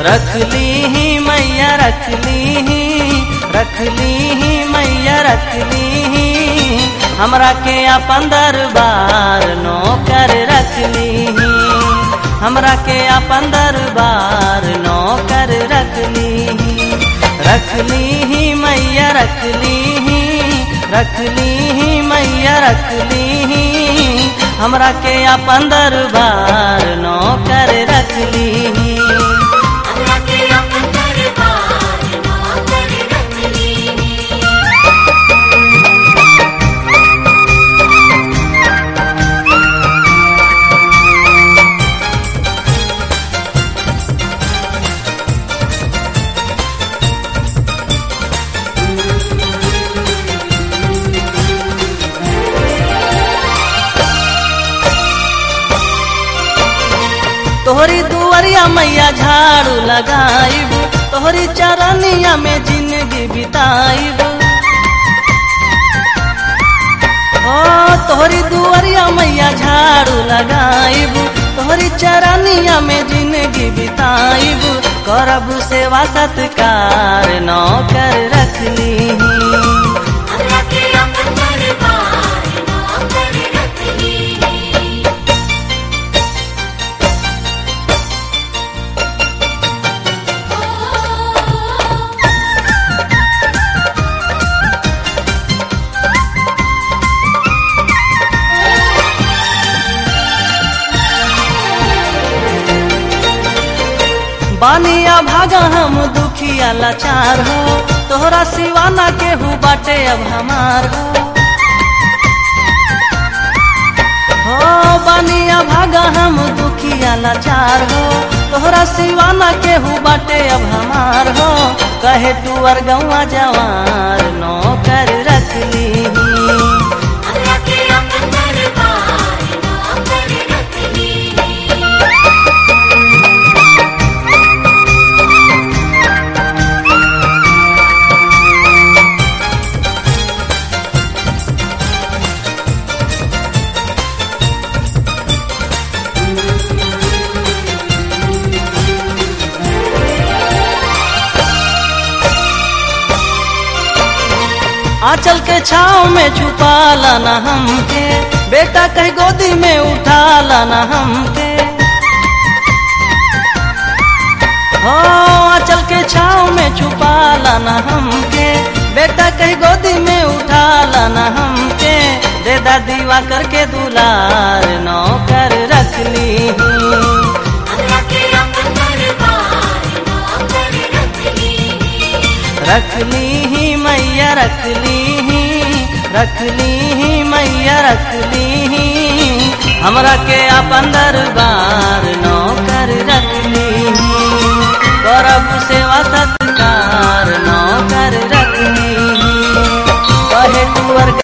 रख ली ही मैया रख ली ही मैया रख ली ही हमरा के अपन दरबार नौकर रख ली ही हमरा के अपन दरबार नौकर रख ली ही मैया रख ली ही मैया रख ली ही हमरा के अपन दरबार नौकर रख ली ही तोहरी दुआरिया मैया झाड़ू लगाइब तोहरी चरनिया में जिंदगी बिताइब ओ तोहरी दुआरिया मैया झाड़ू लगाइब तोहरी चरनिया में जिंदगी बिताइब करब सेवा सत्कार नौकर रख ली बानिया भागा हम दुखिया लाचार हो तोहरा सिवाना केहू बाटे अब हमार हो बानिया भागा हम दुखिया लाचार हो तोहरा सिवाना केहू बाटे अब हमार हो कहे तुअर गौवा जवार नौकर रख ली आंचल के छाँव में छुपा लाना हमके बेटा कहीं गोदी में उठा लाना हमके हो आंचल के छाँव में छुपा लाना हमके बेटा कहीं गोदी में उठा लाना हमके दे दीवा करके दुलार नौकर रख ली ही मैया रख ली ही मैया रख ली ही हमरा के अपन दरबार नौकर रख ली करब सेवा सत्कार नौकर रख ली कहे तुअर